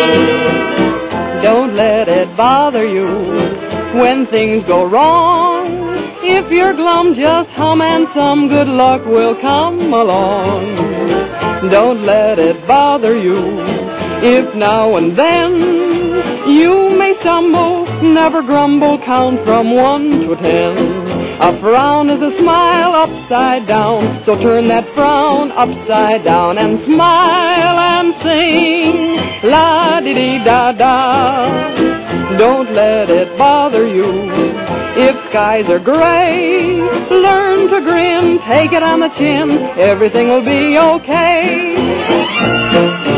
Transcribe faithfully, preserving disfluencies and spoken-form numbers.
Don't let it bother you when things go wrong. If you're glum, just hum and some good luck will come along. Don't let it bother you if now and then you may stumble, never grumble, count from one to ten. A frown is a smile upside down, so turn that frown upside down and smile and sing la-di-di-da-da. Don't let it bother you if skies are gray. Learn to grin, take it on the chin, everything will be okay.